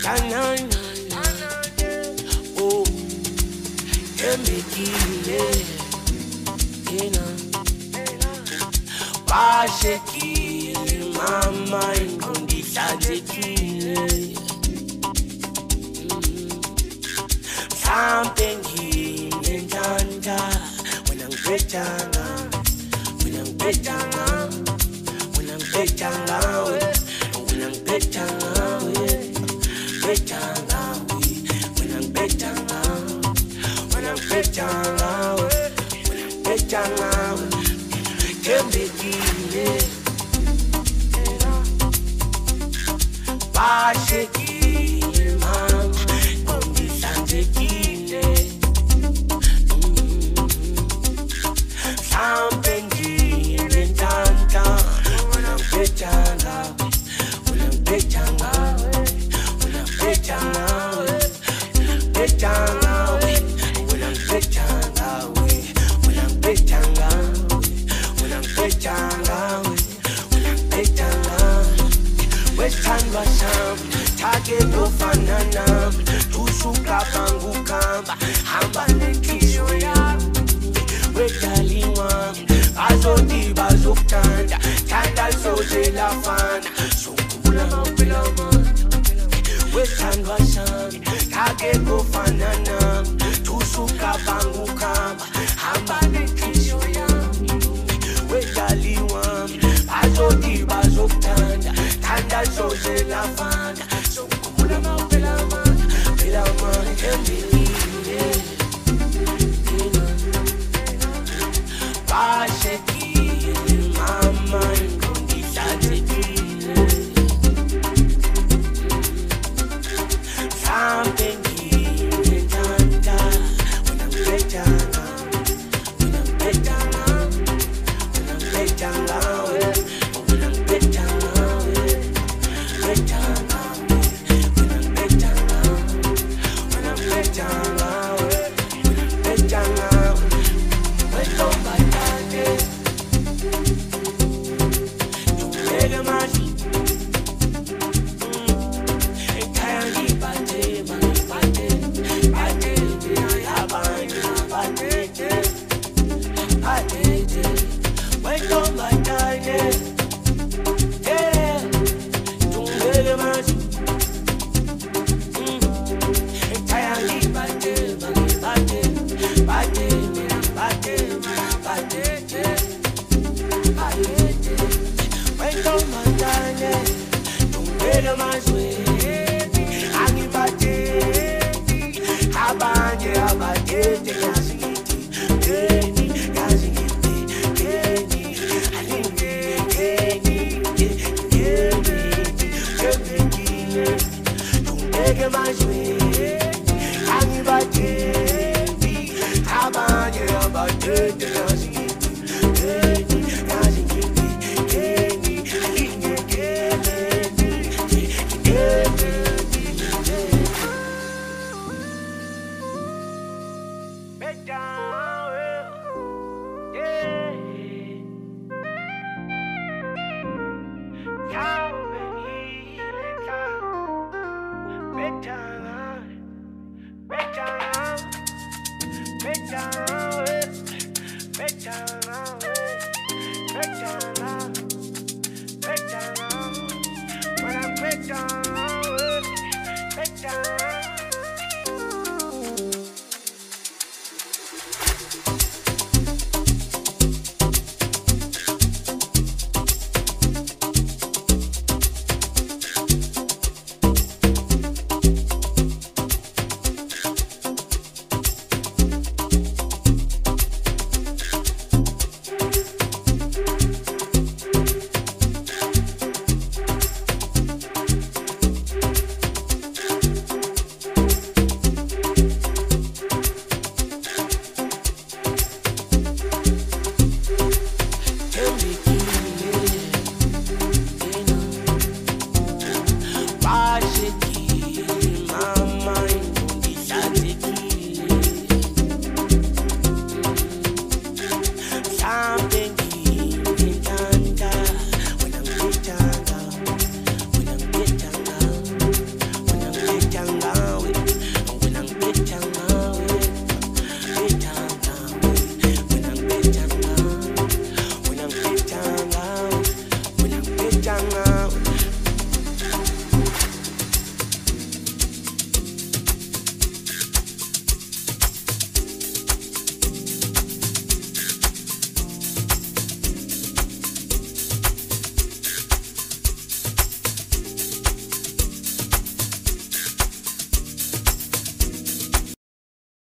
Oh, emekile, bashekile, mama ingondihlanzekile. Mhlambe nginenhlanhla wena ngibhejana, wena ngibhejana, wena ngibhejana, wena ngibhejana, ngibhejana, wena ngibhejana, wena ngibhejana, wena ngibhejana, thembekile, bashekile mama ngondihlanzekile. Mhlambe nginenhlanhla wena ngibhejana, wena ngibhejana, wena ngibhejana, wena ngibhejana, wena ngibhejana, wena ngibhejana, wena ngibhejana, wena ngibhejana. Wesithandwa sami thathe lofana nami, usuka bangukamba hamba nenhliziyo yami. Wedali wami bazothi bazokuthanda, thanda soze lafana, sokhumbula mawuphela amandla. Wesithandwa sami thathe lofana nami, usuka bangukamba hamba nenhliziyo yami. Wedali wami bazothi bazokuthanda, thanda soze lafana, sokhumbula mawuphela amandla, phela amandla thembekile. Bashekile mama ngondihlanzekile. Mhlambe nginenhlanhla wena ngibhejana, wena ngibhejana, wena ngibhejana, wena ngibhejana, ngibhejana, wena ngibhejana, wena ngibhejana, wena ngibhejana. Abanye abadede